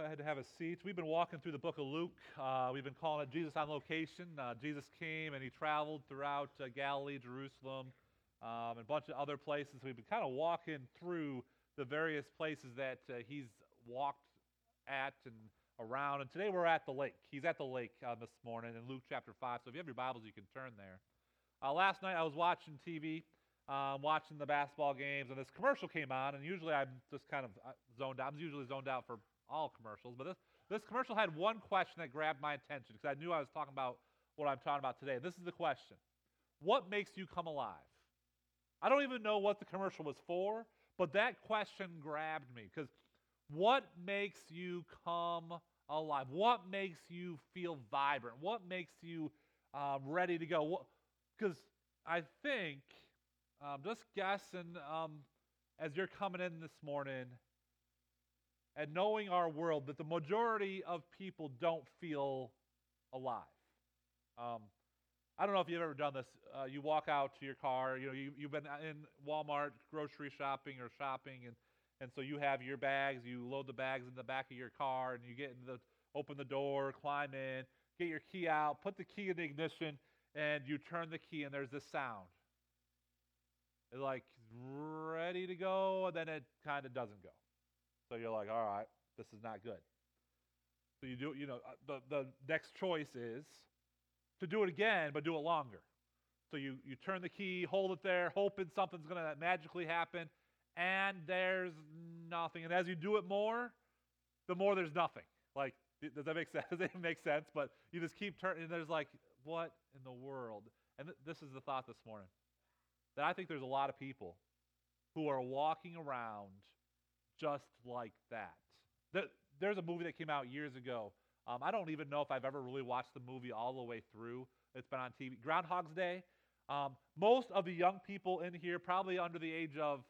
ahead and have a seat. We've been walking through the book of Luke. We've been calling it Jesus on Location. Jesus came and he traveled throughout Galilee, Jerusalem, and a bunch of other places. We've been kind of walking through the various places that he's walked at and around. And today we're at the lake. He's at the lake this morning in Luke chapter 5. So if you have your Bibles, you can turn there. Last night I was watching TV, watching the basketball games, and this commercial came on, and usually I'm just kind of zoned out. I'm usually zoned out for all commercials, but this commercial had one question that grabbed my attention because I knew I was talking about what I'm talking about today. This is the question. What makes you come alive? I don't even know what the commercial was for, but that question grabbed me because what makes you come alive? What makes you feel vibrant? What makes you ready to go? Because I think, just guessing, as you're coming in this morning and knowing our world, that the majority of people don't feel alive. I don't know if you've ever done this. You walk out to your car. You've been in Walmart grocery shopping or shopping, and so you have your bags. You load the bags in the back of your car, and you open the door, climb in, get your key out, put the key in the ignition, and you turn the key, and there's this sound. It's like ready to go, and then it kind of doesn't go. So you're like, all right, this is not good. So you do, the next choice is to do it again, but do it longer. So you turn the key, hold it there, hoping something's going to magically happen, and there's nothing. And as you do it more, the more there's nothing. Like, does that make sense? Does that make sense? But you just keep turning, and there's like, what in the world? And this is the thought this morning. That I think there's a lot of people who are walking around just like that. There's a movie that came out years ago. I don't even know if I've ever really watched the movie all the way through. It's been on TV. Groundhog's Day. Most of the young people in here, probably under the age of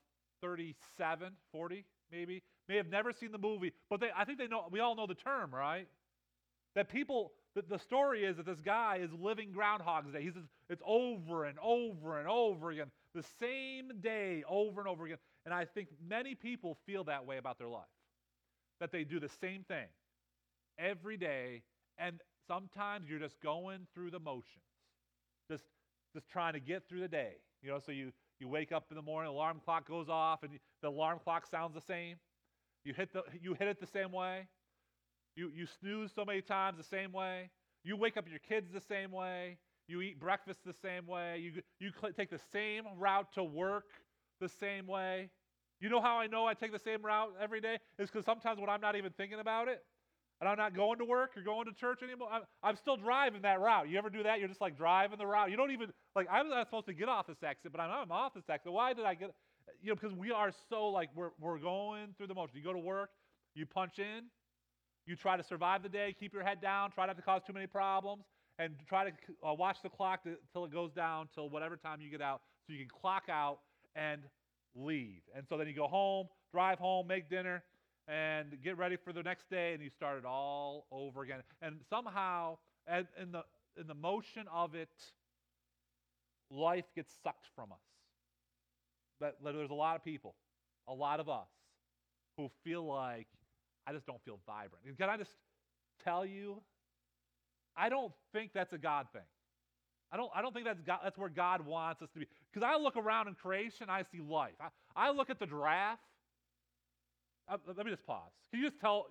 37, 40 maybe, may have never seen the movie, but I think they know. We all know the term, right? That people, the story is that this guy is living Groundhog's Day. It's over and over and over again, the same day over and over again. And I think many people feel that way about their life, that they do the same thing every day, and sometimes you're just going through the motions, just trying to get through the day. So you wake up in the morning, alarm clock goes off, and the alarm clock sounds the same. You hit it the same way. You snooze so many times the same way. You wake up your kids the same way. You eat breakfast the same way. You take the same route to work the same way. You know how I know I take the same route every day? It's because sometimes when I'm not even thinking about it, and I'm not going to work or going to church anymore, I'm still driving that route. You ever do that? You're just like driving the route. You don't even, I'm not supposed to get off this exit, but I'm off this exit. Why did I get, because we are so we're going through the motion. You go to work, you punch in, you try to survive the day, keep your head down, try not to cause too many problems, and try to watch the clock till it goes down till whatever time you get out so you can clock out and leave. And so then you go home, drive home, make dinner, and get ready for the next day, and you start it all over again. And somehow, in the motion of it, life gets sucked from us. That there's a lot of people, a lot of us, who feel like, I just don't feel vibrant. And can I just tell you, I don't think that's a God thing. I don't think that's where God wants us to be. Because I look around in creation, I see life. I look at the giraffe. Let me just pause. Can you just tell,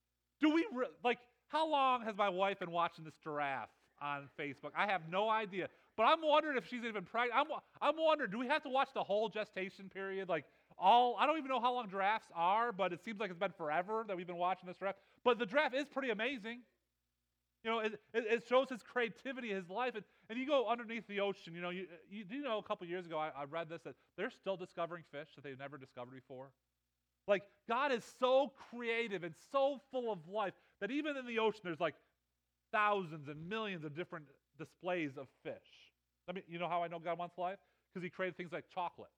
how long has my wife been watching this giraffe on Facebook? I have no idea. But I'm wondering if she's even pregnant. I'm wondering, do we have to watch the whole gestation period? I don't even know how long giraffes are, but it seems like it's been forever that we've been watching this giraffe. But the giraffe is pretty amazing. It shows his creativity, his life. And you go underneath the ocean, a couple years ago I read this, that they're still discovering fish that they've never discovered before. God is so creative and so full of life that even in the ocean there's thousands and millions of different displays of fish. You know how I know God wants life? Because he created things like chocolate.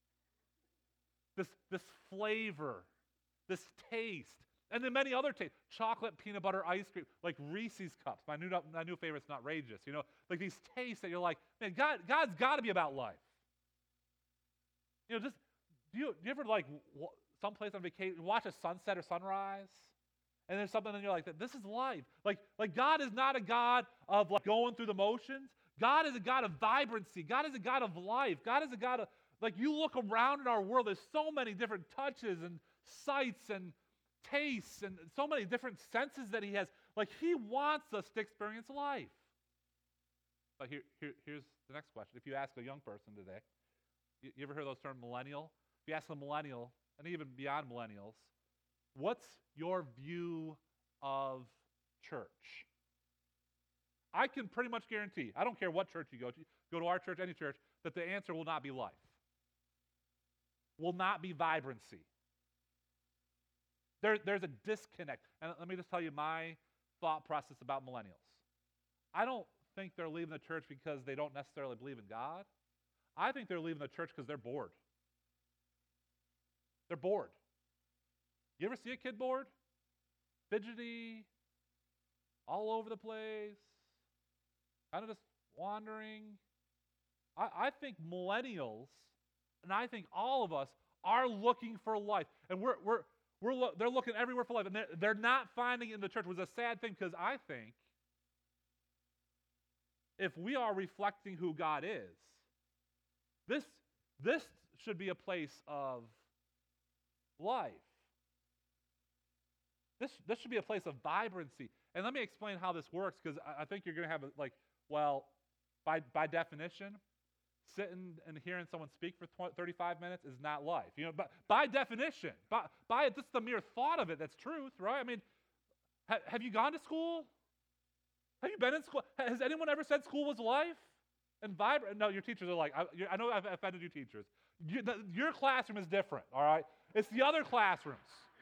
This flavor, this taste, and then many other tastes. Chocolate, peanut butter, ice cream, like Reese's Cups. My new favorite's Nutrageous. These tastes that you're like, man, God's got to be about life. Do you ever someplace on vacation, watch a sunset or sunrise, And there's something in you like that. This is life. Like God is not a God of like going through the motions. God is a God of vibrancy. God is a God of life. God is a God of, like, you look around in our world, there's so many different touches and sights and tastes and so many different senses that he has. Like, he wants us to experience life. But here's the next question. If you ask a young person today, you ever heard those terms millennial? If you ask a millennial, and even beyond millennials, what's your view of church? I can pretty much guarantee, I don't care what church you go to our church, any church, that the answer will not be life, will not be vibrancy. There's a disconnect. And let me just tell you my thought process about millennials. I don't think they're leaving the church because they don't necessarily believe in God. I think they're leaving the church because they're bored. They're bored. You ever see a kid bored? Fidgety, all over the place, kind of just wandering. I think millennials, and I think all of us, are looking for life. And they're looking everywhere for life. And they're not finding it in the church, which is a sad thing, because I think if we are reflecting who God is, this should be a place of life. This should be a place of vibrancy. And let me explain how this works, because I think you're going to have by definition, sitting and hearing someone speak for 35 minutes is not life. But by definition, by just the mere thought of it, that's truth, right? I mean, have you gone to school? Have you been in school? Has anyone ever said school was life and vibrant? No, your teachers are like, I know I've offended you teachers. Your classroom is different, all right? It's the other classrooms.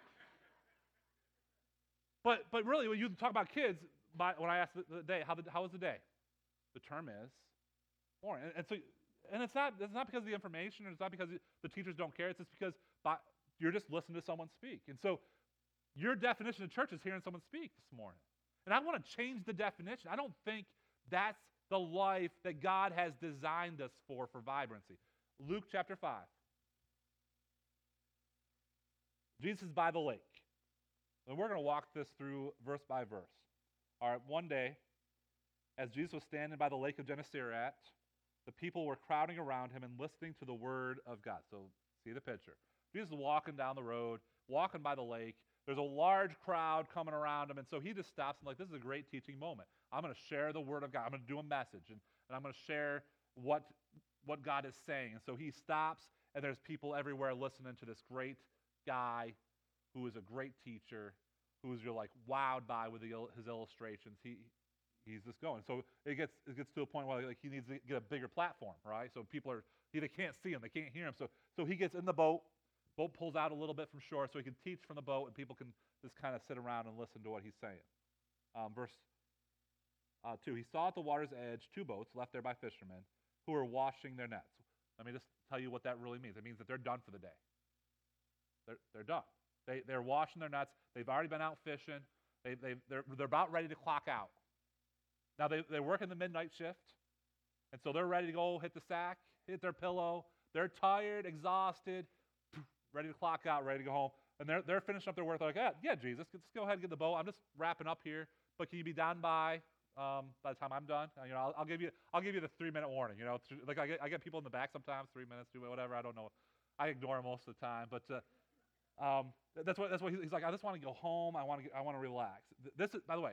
But really, when you talk about kids, when I ask the day, how was the day? The term is boring. And it's not because of the information, or it's not because the teachers don't care. It's just because you're just listening to someone speak. And so your definition of church is hearing someone speak this morning. And I want to change the definition. I don't think that's the life that God has designed us for vibrancy. Luke chapter 5. Jesus is by the lake. And we're going to walk this through verse by verse. All right, one day, as Jesus was standing by the lake of Gennesaret, the people were crowding around him and listening to the word of God. So, see the picture. Jesus is walking down the road, walking by the lake. There's a large crowd coming around him, and so he just stops and this is a great teaching moment. I'm going to share the word of God. I'm going to do a message, and I'm going to share what God is saying. And so he stops, and there's people everywhere listening to this great guy who is a great teacher, who you're like wowed by with his illustrations. He's just going. So it gets to a point where he needs to get a bigger platform, right? So people they can't see him, they can't hear him. So he gets in the boat. Boat pulls out a little bit from shore so he can teach from the boat, and people can just kind of sit around and listen to what he's saying. Verse 2, he saw at the water's edge 2 boats left there by fishermen who were washing their nets. Let me just tell you what that really means. It means that they're done for the day. They're done. They're washing their nets. They've already been out fishing. They're about ready to clock out. Now, they work in the midnight shift, and so they're ready to go hit the sack, hit their pillow. They're tired, exhausted, ready to clock out, ready to go home. And they're finishing up their work. They're like, yeah, Jesus, let's go ahead and get the boat. I'm just wrapping up here, but can you be done by the time I'm done? I'll give you the 3-minute warning. Like I get people in the back sometimes, 3 minutes, do whatever. I don't know. I ignore them most of the time, but that's what he's like. I just want to go home. I want to relax. This is, by the way,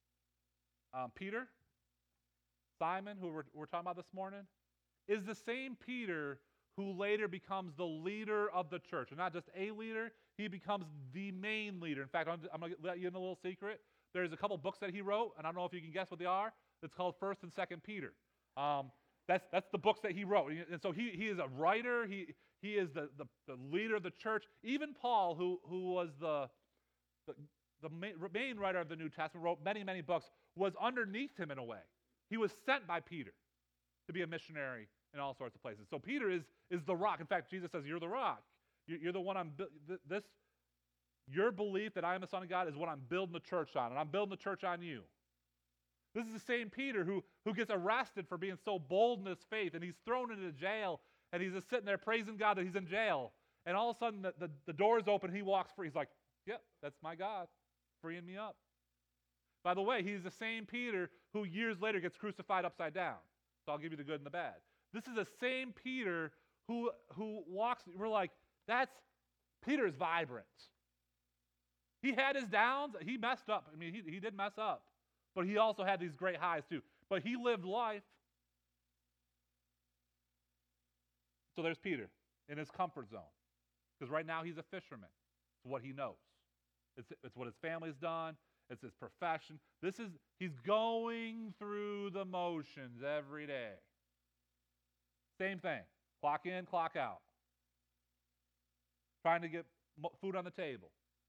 Peter, Simon, who we're talking about this morning, is the same Peter who later becomes the leader of the church. And not just a leader, he becomes the main leader. In fact, I'm going to let you in a little secret. There's a couple books that he wrote, and I don't know if you can guess what they are. It's called 1st and 2nd Peter. That's the books that he wrote. And so he is a writer. He is the leader of the church. Even Paul, who was the main writer of the New Testament, wrote many, many books, was underneath him in a way. He was sent by Peter to be a missionary in all sorts of places. So Peter is the rock. In fact, Jesus says, you're the rock. You're the one your belief that I am the Son of God is what I'm building the church on, and I'm building the church on you. This is the same Peter who gets arrested for being so bold in his faith, and he's thrown into jail, and he's just sitting there praising God that he's in jail. And all of a sudden, the doors open, he walks free. He's like, yep, that's my God. freeing me up. By the way, he's the same Peter who years later gets crucified upside down. So I'll give you the good and the bad. This is the same Peter who walks, we're like, Peter's vibrant. He had his downs. He messed up. I mean, he did mess up. But he also had these great highs too. But he lived life. So there's Peter in his comfort zone. Because right now he's a fisherman. It's what he knows. It's what his family's done. It's his profession. He's going through the motions every day. Same thing. Clock in, clock out. Trying to get food on the table.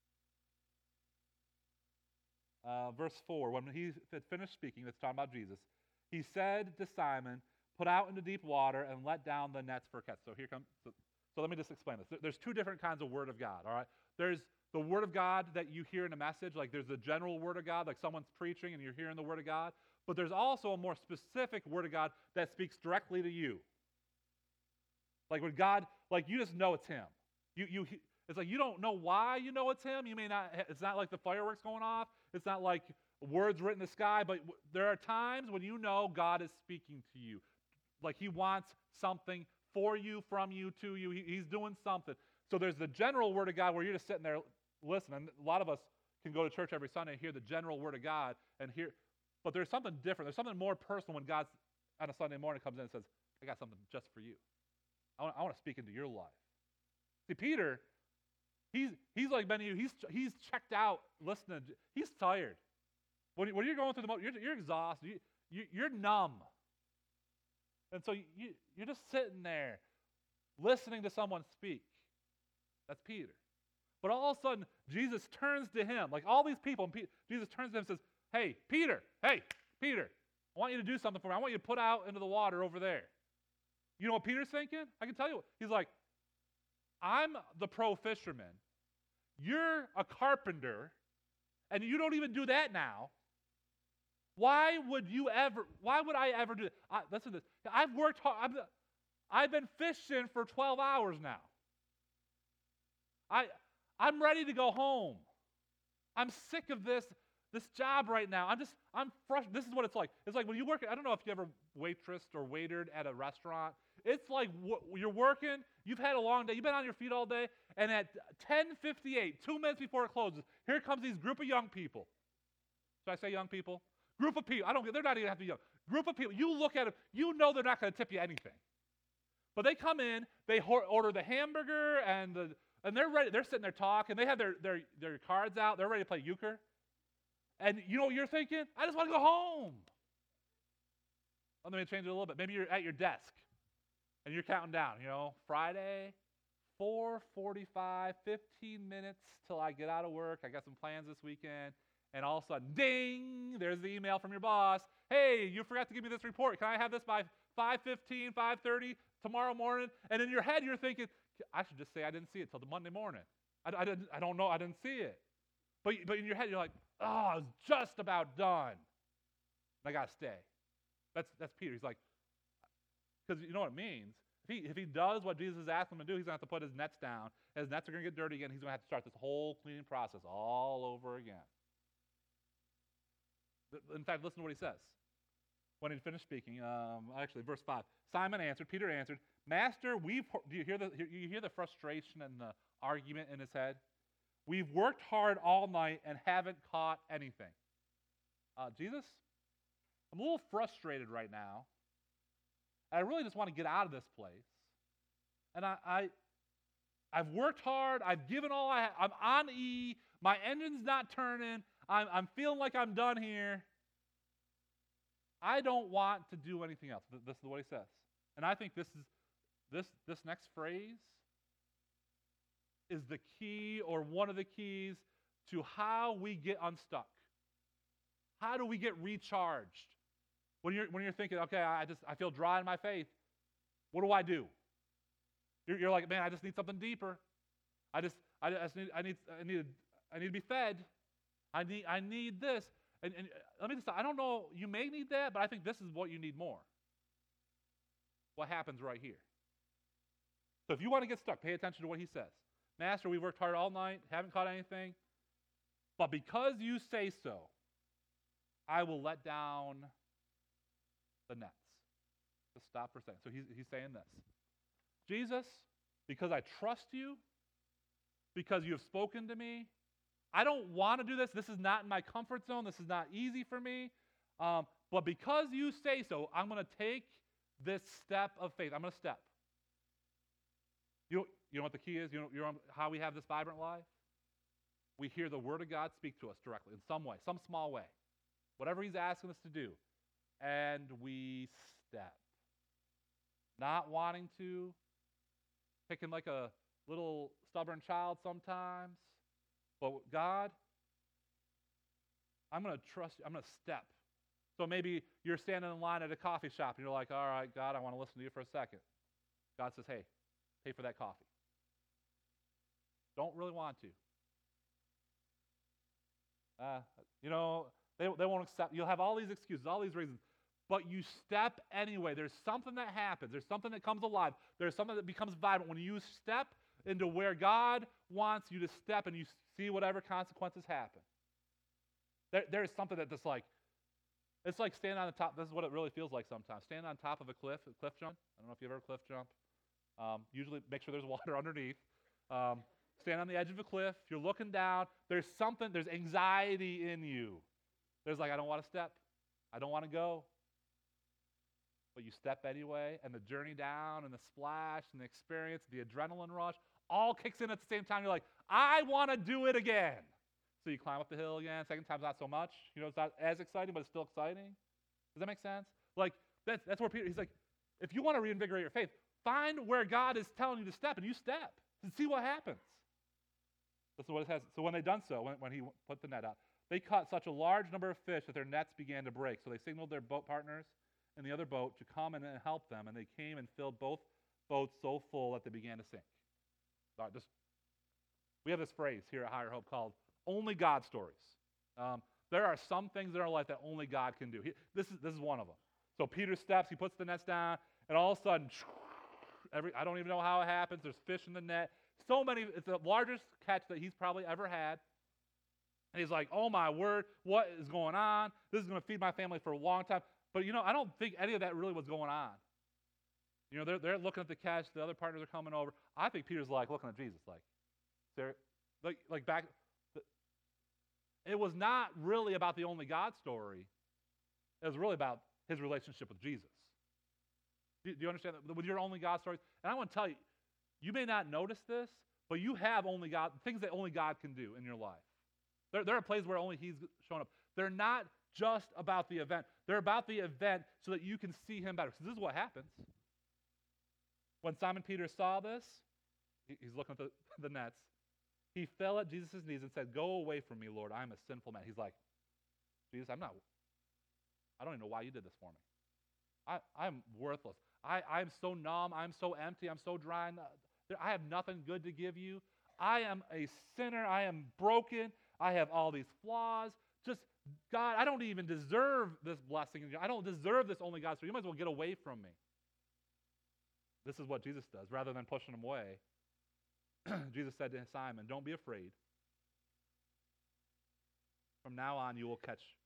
Verse 4, when he had finished speaking, it's talking about Jesus, he said to Simon, put out into deep water and let down the nets for a catch. So let me just explain this. There's two different kinds of word of God, all right? There's the word of God that you hear in a message, like there's the general word of God, like someone's preaching and you're hearing the word of God. But there's also a more specific word of God that speaks directly to you. Like when God, like you just know it's him. It's like you don't know why you know it's him. You may not. It's not like the fireworks going off. It's not like words written in the sky. But there are times when you know God is speaking to you, like He wants something for you, from you, to you. He's doing something. So there's the general Word of God where you're just sitting there listening. A lot of us can go to church every Sunday and hear the general Word of God and hear. But there's something different. There's something more personal when God on a Sunday morning comes in and says, "I got something just for you. I want to speak into your life." See, Peter. He's like many of you. He's checked out listening. He's tired. When you're going through the motion, you're exhausted. You're numb. And so you're just sitting there listening to someone speak. That's Peter. But all of a sudden, Jesus turns to him. Like all these people, and Jesus turns to him and says, hey, Peter, I want you to do something for me. I want you to put out into the water over there. You know what Peter's thinking? I can tell you. He's like, I'm the pro fisherman. You're a carpenter, and you don't even do that now. Why would I ever do it? Listen to this. I've worked hard. I've been fishing for 12 hours now. I'm ready to go home. I'm sick of this job right now. I'm frustrated. This is what it's like. It's like when you work, I don't know if you ever waitressed or waitered at a restaurant. It's like you're working, you've had a long day, you've been on your feet all day, and at 10:58, 2 minutes before it closes, here comes these group of young people. Should I say young people? Group of people. They're not even have to be young. Group of people. You look at them, you know they're not going to tip you anything. But they come in, they order the hamburger, and they're ready. They're sitting there talking. They have their cards out. They're ready to play euchre. And you know what you're thinking? I just want to go home. Let me change it a little bit. Maybe you're at your desk, and you're counting down. Friday, 4:45, 15 minutes till I get out of work. I got some plans this weekend. And all of a sudden, ding, there's the email from your boss. Hey, you forgot to give me this report. Can I have this by 5:15, 5:30 tomorrow morning? And in your head, you're thinking, I should just say I didn't see it till the Monday morning. I don't know. I didn't see it. But in your head, you're like, oh, I was just about done. I got to stay. That's Peter. He's like, because you know what it means. If he does what Jesus is asking him to do, he's going to have to put his nets down. His nets are going to get dirty again. He's going to have to start this whole cleaning process all over again. In fact, listen to what he says. When he finished speaking, verse 5. Peter answered, Master, do you hear the frustration and the argument in his head? We've worked hard all night and haven't caught anything. Jesus, I'm a little frustrated right now. I really just want to get out of this place. And I've worked hard. I've given all I have. I'm on E. My engine's not turning. I'm feeling like I'm done here. I don't want to do anything else. This is what he says. And I think this next phrase is the key, or one of the keys, to how we get unstuck. How do we get recharged? When you're thinking, okay, I feel dry in my faith, what do? You're like, man, I just need something deeper. I need to be fed. I need this. And let me just, I don't know, you may need that, but I think this is what you need more. What happens right here. So if you want to get stuck, pay attention to what he says. Master, we worked hard all night, haven't caught anything, But because you say so, I will let down the nets. Just stop for a second. So he's saying this. Jesus, because I trust you, because you have spoken to me, I don't want to do this. This is not in my comfort zone. This is not easy for me. But because you say so, I'm going to take this step of faith. I'm going to step. You know what the key is? You know how we have this vibrant life? We hear the Word of God speak to us directly in some way, some small way. Whatever He's asking us to do. And we step. Not wanting to, picking like a little stubborn child sometimes. But God, I'm going to trust you. I'm going to step. So maybe you're standing in line at a coffee shop and you're like, all right, God, I want to listen to you for a second. God says, hey, pay for that coffee. Don't really want to. They won't accept. You'll have all these excuses, all these reasons. But you step anyway. There's something that happens. There's something that comes alive. There's something that becomes vibrant when you step into where God wants you to step and you see whatever consequences happen. There's something that just like, it's like standing on the top. This is what it really feels like sometimes. Standing on top of a cliff jump. I don't know if you've ever cliff jumped. Usually make sure there's water underneath. Stand on the edge of a cliff. You're looking down. There's anxiety in you. There's like, I don't want to step. I don't want to go. But you step anyway, and the journey down, and the splash, and the experience, the adrenaline rush, all kicks in at the same time. You're like, I want to do it again. So you climb up the hill again. Second time's not so much. It's not as exciting, but it's still exciting. Does that make sense? Like, that's where Peter, he's like, if you want to reinvigorate your faith, find where God is telling you to step, and you step, and see what happens. This is what it says. So when they done so, when he put the net out, they caught such a large number of fish that their nets began to break. So they signaled their boat partners in the other boat to come and help them, and they came and filled both boats so full that they began to sink. We have this phrase here at Higher Hope called only God stories. There are some things in our life that only God can do. This is one of them. So Peter steps, he puts the nets down, and all of a sudden, I don't even know how it happens. There's fish in the net. So many, it's the largest catch that he's probably ever had. And he's like, oh my word, what is going on? This is going to feed my family for a long time. But I don't think any of that really was going on. They're looking at the catch. The other partners are coming over. I think Peter's like looking at Jesus, like back. It was not really about the only God story. It was really about his relationship with Jesus. Do you understand that? With your only God stories? And I want to tell you, you may not notice this, but you have only God, things that only God can do in your life. There are places where only He's shown up. They're not just about the event. They're about the event so that you can see Him better. So this is what happens. When Simon Peter saw this, he's looking at the nets. He fell at Jesus' knees and said, go away from me, Lord. I'm a sinful man. He's like, Jesus, I don't even know why you did this for me. I'm worthless. I'm so numb. I'm so empty. I'm so dry. I have nothing good to give you. I am a sinner. I am broken. I have all these flaws. Just, God, I don't even deserve this blessing. I don't deserve this only God, so you might as well get away from me. This is what Jesus does. Rather than pushing him away, Jesus said to Simon, don't be afraid. From now on, you will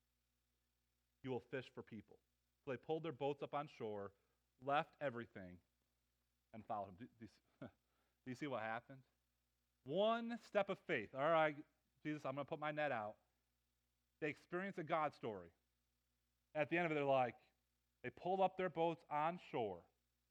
fish for people. So they pulled their boats up on shore, left everything, and followed him. Do you see what happened? One step of faith. All right, Jesus, I'm going to put my net out. They experience a God story. At the end of it, they pulled up their boats on shore.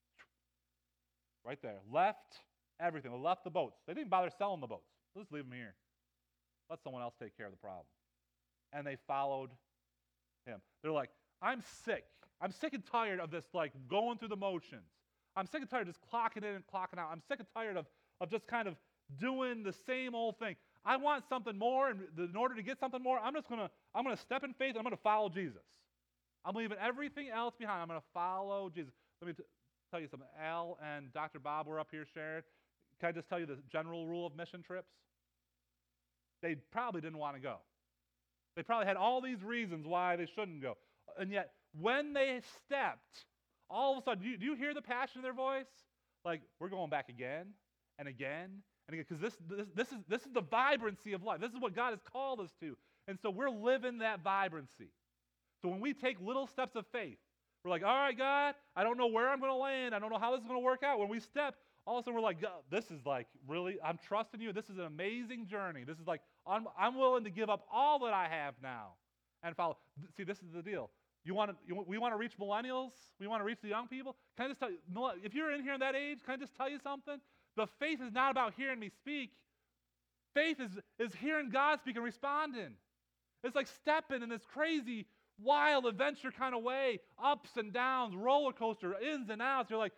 Right there. Left everything. They left the boats. They didn't bother selling the boats. Let's leave them here. Let someone else take care of the problem. And they followed him. They're like, I'm sick. I'm sick and tired of this, going through the motions. I'm sick and tired of just clocking in and clocking out. I'm sick and tired of just kind of doing the same old thing. I want something more, and in order to get something more, I'm going to step in faith, and I'm going to follow Jesus. I'm leaving everything else behind. I'm going to follow Jesus. Let me tell you something. Al and Dr. Bob were up here sharing. Can I just tell you the general rule of mission trips? They probably didn't want to go. They probably had all these reasons why they shouldn't go. And yet, when they stepped, all of a sudden, do you hear the passion in their voice? We're going back again and again and again, because this is the vibrancy of life. This is what God has called us to. And so we're living that vibrancy. So when we take little steps of faith, we're like, all right, God, I don't know where I'm going to land. I don't know how this is going to work out. When we step, all of a sudden we're like, God, this is like really, I'm trusting you. This is an amazing journey. This is like, I'm willing to give up all that I have now and follow. See, this is the deal. We want to reach millennials. We want to reach the young people. Can I just tell you, if you're in here in that age, can I just tell you something? The faith is not about hearing me speak. Faith is hearing God speak and responding. It's like stepping in this crazy, wild adventure kind of way, ups and downs, roller coaster, ins and outs. You're like,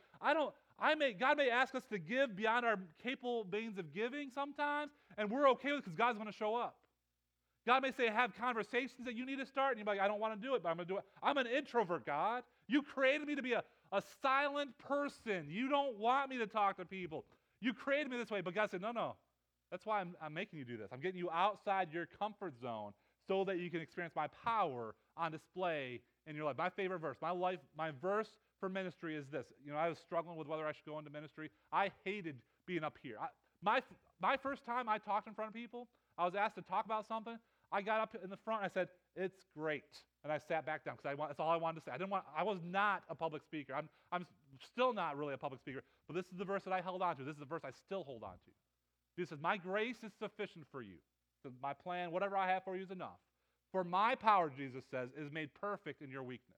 God may ask us to give beyond our capable means of giving sometimes, and we're okay with it because God's going to show up. God may say, have conversations that you need to start, and you're like, I don't want to do it, but I'm going to do it. I'm an introvert, God. You created me to be a silent person. You don't want me to talk to people. You created me this way, but God said, no. That's why I'm making you do this. I'm getting you outside your comfort zone so that you can experience my power on display in your life. My favorite verse, my verse for ministry is this. I was struggling with whether I should go into ministry. I hated being up here. My first time I talked in front of people, I was asked to talk about something. I got up in the front and I said, it's great. And I sat back down because that's all I wanted to say. I was not a public speaker. I'm still not really a public speaker, but this is the verse that I held on to. This is the verse I still hold on to. Jesus says, my grace is sufficient for you. So my plan, whatever I have for you is enough. For my power, Jesus says, is made perfect in your weakness.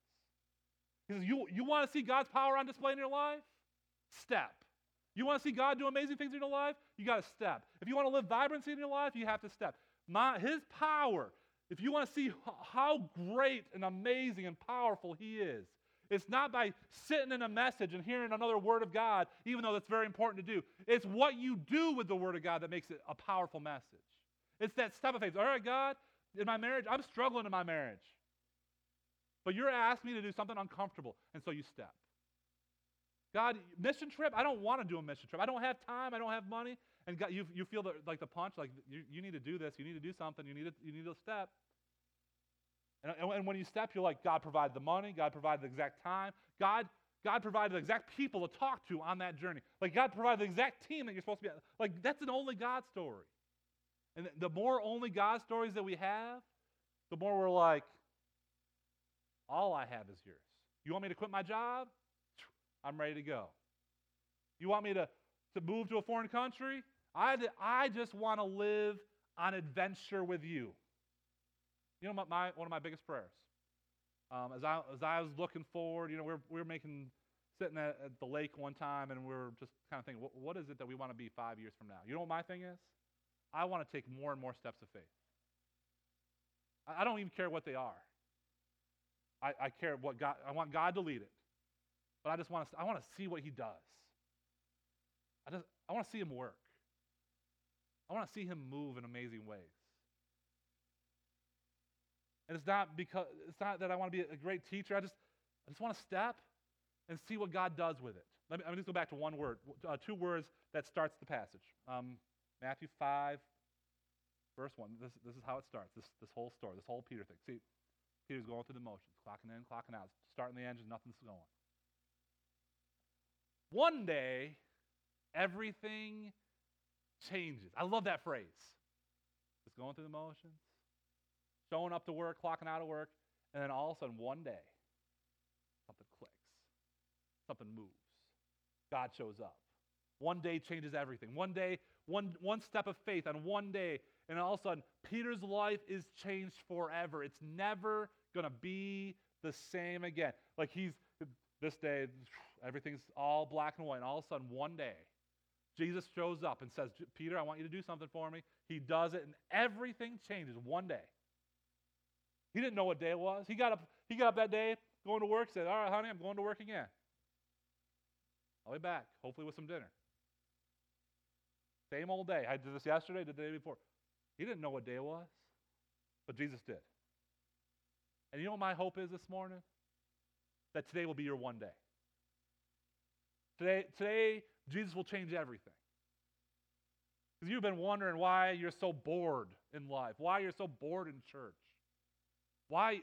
He says, you want to see God's power on display in your life? Step. You want to see God do amazing things in your life? You got to step. If you want to live vibrancy in your life, you have to step. His power, if you want to see how great and amazing and powerful he is, it's not by sitting in a message and hearing another word of God, even though that's very important to do. It's what you do with the word of God that makes it a powerful message. It's that step of faith. All right, God, in my marriage, I'm struggling in my marriage. But you're asking me to do something uncomfortable, and so you step. God, mission trip? I don't want to do a mission trip. I don't have time. I don't have money. And God, you feel like the punch, like you need to do this. You need to do something. You need to step. And when you step, you're like, God provided the money. God provided the exact time. God provided the exact people to talk to on that journey. Like God provided the exact team that you're supposed to be at. Like that's an only God story. And the more only God stories that we have, the more we're like, all I have is yours. You want me to quit my job? I'm ready to go. You want me to move to a foreign country? I just want to live on adventure with you. You know, one of my biggest prayers. As I was looking forward, we were sitting at the lake one time, and we were just kind of thinking, what is it that we want to be 5 years from now? You know what my thing is? I want to take more and more steps of faith. I don't even care what they are. I care what God. I want God to lead it, but I want to see what He does. I want to see Him work. I want to see Him move in amazing ways. And it's not that I want to be a great teacher. I just want to step and see what God does with it. Let me just go back to one word, 2 words that starts the passage. Matthew 5, verse 1. This is how it starts. This whole story, this whole Peter thing. See, Peter's going through the motions, clocking in, clocking out, starting the engine, nothing's going. One day, everything changes. I love that phrase. Just going through the motions, showing up to work, clocking out of work, and then all of a sudden, one day, something clicks. Something moves. God shows up. One day changes everything. One day, one step of faith on one day, and all of a sudden, Peter's life is changed forever. It's never going to be the same again. Like this day, everything's all black and white, and all of a sudden, one day, Jesus shows up and says, Peter, I want you to do something for me. He does it, and everything changes one day. He didn't know what day it was. He got up that day, going to work, said, all right, honey, I'm going to work again. I'll be back, hopefully with some dinner. Same old day. I did this yesterday, did the day before. He didn't know what day it was, but Jesus did. And you know what my hope is this morning? That today will be your one day. Today, Jesus will change everything. Because you've been wondering why you're so bored in life, why you're so bored in church, why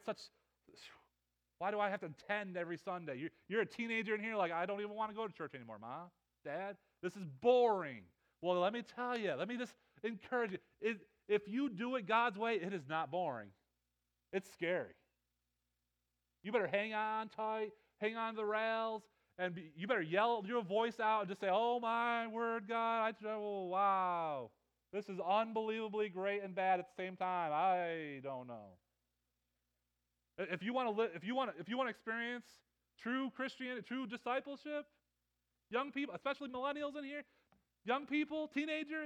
do I have to attend every Sunday? You're a teenager in here like, I don't even want to go to church anymore, Mom, Dad. This is boring. Well, let me tell you, let me just encourage you. If you do it God's way, it is not boring. It's scary. You better hang on tight, hang on to the rails, and you better yell your voice out and just say, oh my word, God, wow. This is unbelievably great and bad at the same time. I don't know. If you want to experience true Christianity, true discipleship, young people, especially millennials in here, young people, teenagers,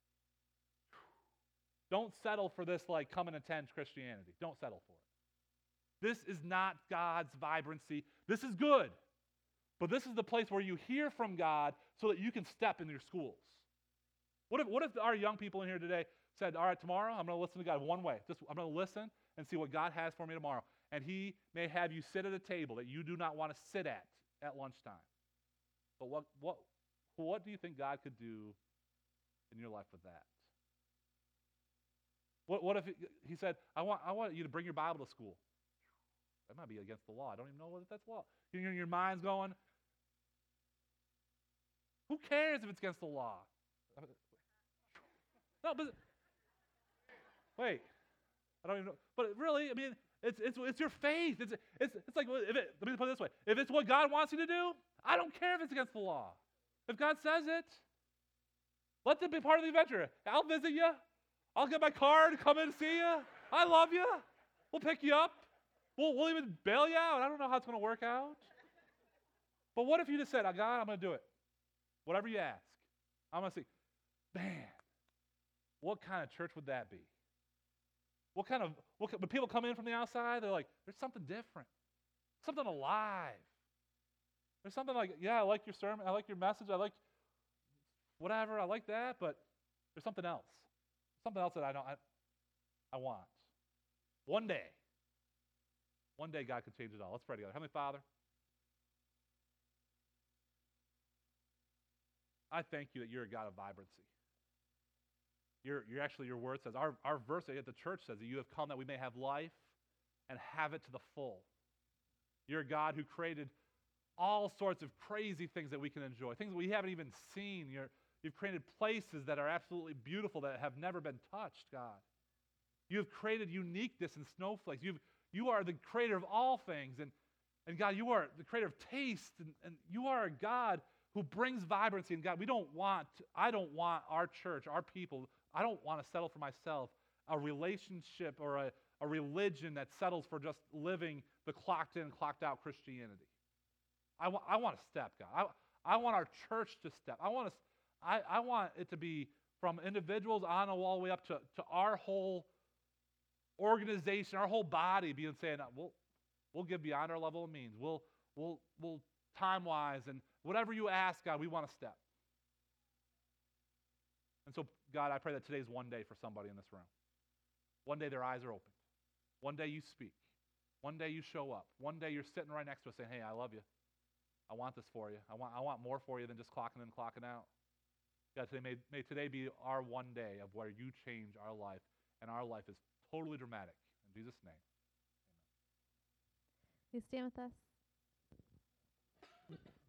don't settle for this like come and attend Christianity. Don't settle for it. This is not God's vibrancy. This is good. But this is the place where you hear from God so that you can step in your schools. What if our young people in here today said, all right, tomorrow I'm going to listen to God one way. I'm going to listen and see what God has for me tomorrow. And he may have you sit at a table that you do not want to sit at lunchtime. But what do you think God could do in your life with that? What if he said, I want you to bring your Bible to school? That might be against the law. I don't even know whether that's law. Your mind's going, who cares if it's against the law? No, but wait, I don't even know. But really, I mean, it's your faith. It's like, let me put it this way: if it's what God wants you to do, I don't care if it's against the law. If God says it, let it be part of the adventure. I'll visit you. I'll get my car to come in and see you. I love you. We'll pick you up. We'll even bail you out. I don't know how it's going to work out. But what if you just said, oh, God, I'm going to do it. Whatever you ask. I'm going to see, man, what kind of church would that be? When people come in from the outside, they're like, there's something different. Something alive. There's something like, yeah, I like your sermon. I like your message. I like whatever. I like that. But there's something else. Something else that I want. One day God can change it all. Let's pray together. Heavenly Father, I thank you that you're a God of vibrancy. Your word says, our verse at the church says that you have come that we may have life and have it to the full. You're a God who created all sorts of crazy things that we can enjoy, things that we haven't even seen. You've created places that are absolutely beautiful that have never been touched, God. You have created uniqueness in snowflakes. You are the creator of all things. And God, you are the creator of taste. And you are a God who brings vibrancy. And God, I don't want our church, our people, I don't want to settle for myself a relationship or a religion that settles for just living the clocked in, clocked out Christianity. I want to step, God. I want our church to step. I want it to be from individuals on all the way up to our whole organization, our whole body being saying, we'll give beyond our level of means. We'll time-wise and whatever you ask, God, we want to step. And so, God, I pray that today's one day for somebody in this room. One day their eyes are opened. One day you speak. One day you show up. One day you're sitting right next to us saying, hey, I love you. I want this for you. I want more for you than just clocking in and clocking out. God, may today be our one day of where you change our life, and our life is totally dramatic. In Jesus' name, amen. Please stand with us.